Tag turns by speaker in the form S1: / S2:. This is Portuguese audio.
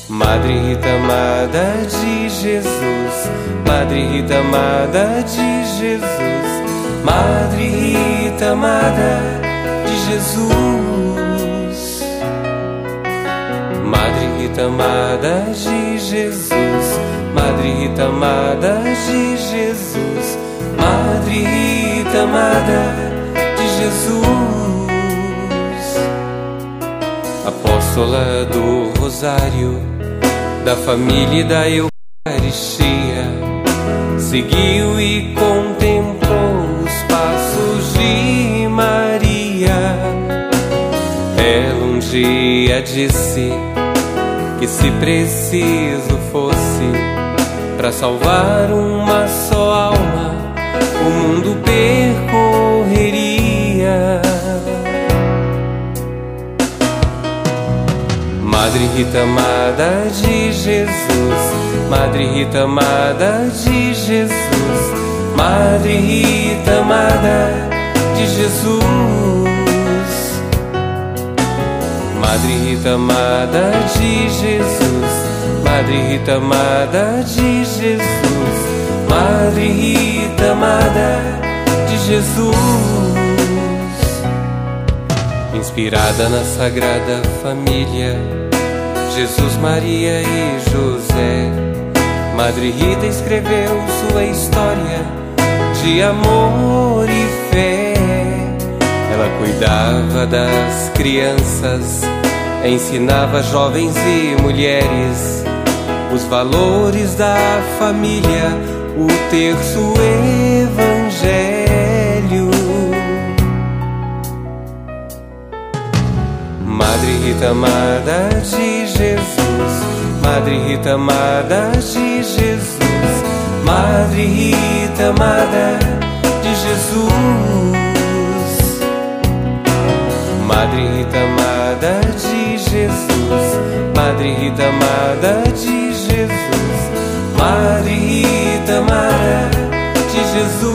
S1: Madre Rita amada de Jesus, Madre Rita amada de Jesus, Madre Rita amada de Jesus, Madre Rita amada de Jesus, Madre Rita amada de Jesus, Madre Rita amada de Jesus, apóstola do Rosário, da família e da Eucaristia, seguiu e contemplou os passos de Maria. Ela um dia disse que se preciso fosse para salvar uma só alma, o mundo percorreria. Madre Rita amada de Jesus, Madre Rita amada de Jesus, Madre Rita amada de Jesus, Madre Rita amada de Jesus, Madre Rita amada de Jesus, Madre Rita amada de Jesus, inspirada na Sagrada Família, Jesus, Maria e José, Madre Rita escreveu sua história de amor e fé. Ela cuidava das crianças, ensinava jovens e mulheres os valores da família, o terço evangelho. Madre Rita amada de Jesus, Madre Rita amada de Jesus, Madre Rita amada de Jesus, Madre Rita amada de Jesus, Madre Rita amada de Jesus, Madre Rita amada de Jesus.